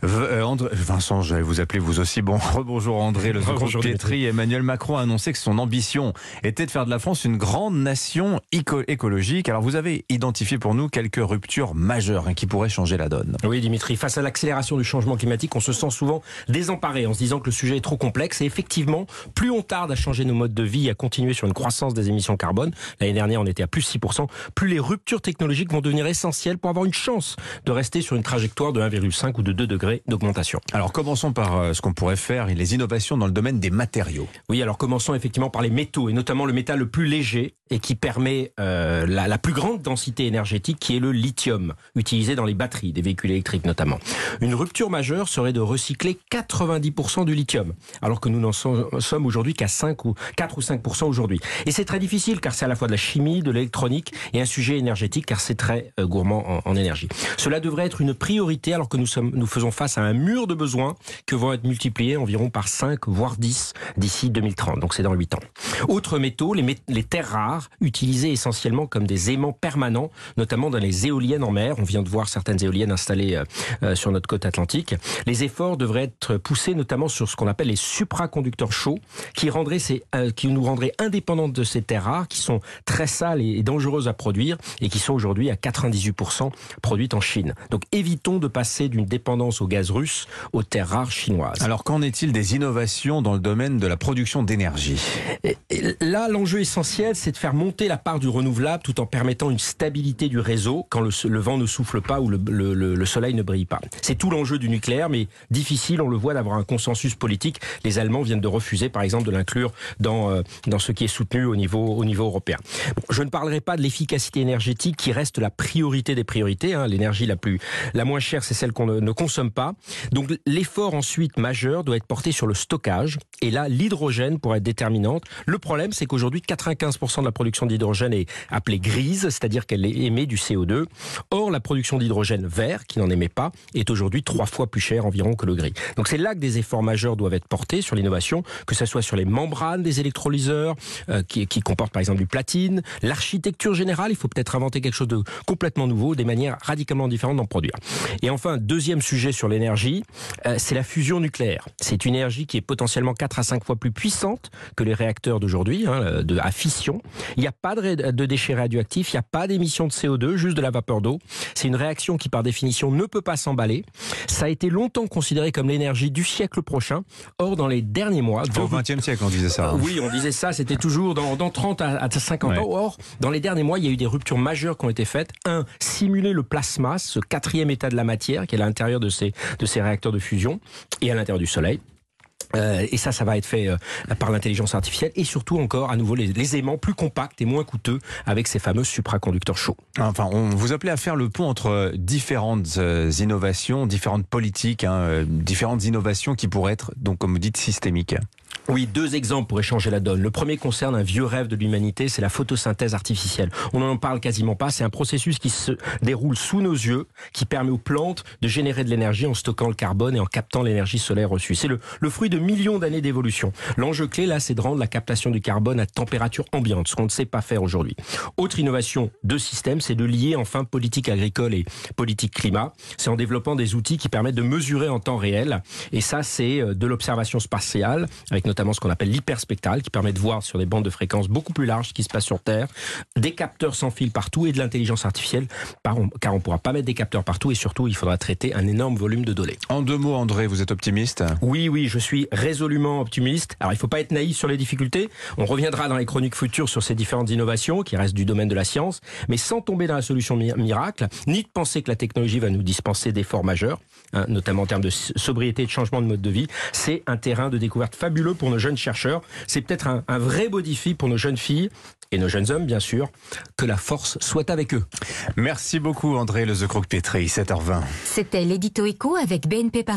Vincent, je vais vous appeler vous aussi. Bonjour André Le Pietri. Emmanuel Macron a annoncé que son ambition était de faire de la France une grande nation écologique. Alors vous avez identifié pour nous quelques ruptures majeures qui pourraient changer la donne. Oui Dimitri, face à l'accélération du changement climatique, on se sent souvent désemparé en se disant que le sujet est trop complexe. Et effectivement, plus on tarde à changer nos modes de vie et à continuer sur une croissance des émissions carbone, l'année dernière on était à plus 6%, plus les ruptures technologiques vont devenir essentielles pour avoir une chance de rester sur une trajectoire de 1,5 ou de 2 degrés d'augmentation. Alors commençons par ce qu'on pourrait faire, les innovations dans le domaine des matériaux. Oui, alors commençons effectivement par les métaux, et notamment le métal le plus léger et qui permet la plus grande densité énergétique, qui est le lithium, utilisé dans les batteries des véhicules électriques notamment. Une rupture majeure serait de recycler 90% du lithium, alors que nous n'en sommes aujourd'hui qu'à 4 ou 5% aujourd'hui. Et c'est très difficile, car c'est à la fois de la chimie, de l'électronique et un sujet énergétique, car c'est très gourmand en énergie. Cela devrait être une priorité, alors que nous faisons face à un mur de besoins que vont être multipliés environ par 5, voire 10 d'ici 2030. Donc c'est dans 8 ans. Autres métaux, les terres rares, utilisées essentiellement comme des aimants permanents, notamment dans les éoliennes en mer. On vient de voir certaines éoliennes installées sur notre côte atlantique. Les efforts devraient être poussés notamment sur ce qu'on appelle les supraconducteurs chauds, qui nous rendraient indépendants de ces terres rares, qui sont très sales et dangereuses à produire, et qui sont aujourd'hui à 98% produites en Chine. Donc évitons de passer d'une dépendance au gaz russe aux terres rares chinoises. Alors qu'en est-il des innovations dans le domaine de la production d'énergie ? Là, l'enjeu essentiel, c'est de faire monter la part du renouvelable tout en permettant une stabilité du réseau quand le vent ne souffle pas ou le soleil ne brille pas. C'est tout l'enjeu du nucléaire, mais difficile, on le voit, d'avoir un consensus politique. Les Allemands viennent de refuser, par exemple, de l'inclure dans ce qui est soutenu au niveau européen. Bon, je ne parlerai pas de l'efficacité énergétique qui reste la priorité des priorités. L'énergie la moins chère, c'est celle qu'on ne consomme pas. Donc l'effort ensuite majeur doit être porté sur le stockage. Et là, l'hydrogène pourrait être déterminante. Le problème, c'est qu'aujourd'hui, 95% de la production d'hydrogène est appelée grise, c'est-à-dire qu'elle émet du CO2. Or, la production d'hydrogène vert, qui n'en émet pas, est aujourd'hui 3 fois plus chère environ que le gris. Donc c'est là que des efforts majeurs doivent être portés sur l'innovation, que ce soit sur les membranes des électrolyseurs, qui comportent par exemple du platine, l'architecture générale, il faut peut-être inventer quelque chose de complètement nouveau, des manières radicalement différentes d'en produire. Et enfin, deuxième sujet sur l'énergie, c'est la fusion nucléaire. C'est une énergie qui est potentiellement 4 à 5 fois plus puissante que les réacteurs d'aujourd'hui, à fission. Il n'y a pas de déchets radioactifs, il n'y a pas d'émissions de CO2, juste de la vapeur d'eau. C'est une réaction qui, par définition, ne peut pas s'emballer. Ça a été longtemps considéré comme l'énergie du siècle prochain. Or, dans les derniers mois... Au XXe siècle, on disait ça. Oui, on disait ça, c'était toujours dans 30 à 50 ans. Or, dans les derniers mois, il y a eu des ruptures majeures qui ont été faites. Simuler le plasma, ce 4e état de la matière qui est à l'intérieur de ces réacteurs de fusion et à l'intérieur du Soleil. Et ça va être fait par l'intelligence artificielle et surtout encore à nouveau les aimants plus compacts et moins coûteux avec ces fameux supraconducteurs chauds. Enfin, on vous appelait à faire le pont entre différentes innovations, différentes politiques, différentes innovations qui pourraient être, donc comme vous dites, systémiques. Oui, 2 exemples pourraient changer la donne. Le premier concerne un vieux rêve de l'humanité, c'est la photosynthèse artificielle. On n'en parle quasiment pas, c'est un processus qui se déroule sous nos yeux, qui permet aux plantes de générer de l'énergie en stockant le carbone et en captant l'énergie solaire reçue. C'est le fruit de millions d'années d'évolution. L'enjeu clé, là, c'est de rendre la captation du carbone à température ambiante, ce qu'on ne sait pas faire aujourd'hui. Autre innovation de système, c'est de lier enfin politique agricole et politique climat. C'est en développant des outils qui permettent de mesurer en temps réel. Et ça, c'est de l'observation spatiale, avec notamment ce qu'on appelle l'hyperspectral, qui permet de voir sur des bandes de fréquences beaucoup plus larges ce qui se passe sur Terre, des capteurs sans fil partout et de l'intelligence artificielle, car on ne pourra pas mettre des capteurs partout et surtout, il faudra traiter un énorme volume de données. En 2 mots, André, vous êtes optimiste ? Oui, je suis résolument optimiste. Alors, il ne faut pas être naïf sur les difficultés. On reviendra dans les chroniques futures sur ces différentes innovations qui restent du domaine de la science, mais sans tomber dans la solution miracle, ni de penser que la technologie va nous dispenser d'efforts majeurs, notamment en termes de sobriété et de changement de mode de vie. C'est un terrain de découverte fabuleux pour nos jeunes chercheurs. C'est peut-être un vrai beau défi pour nos jeunes filles et nos jeunes hommes, bien sûr. Que la force soit avec eux. Merci beaucoup, André Le Pietri, 7h20. C'était l'édito écho avec BNP Paribas.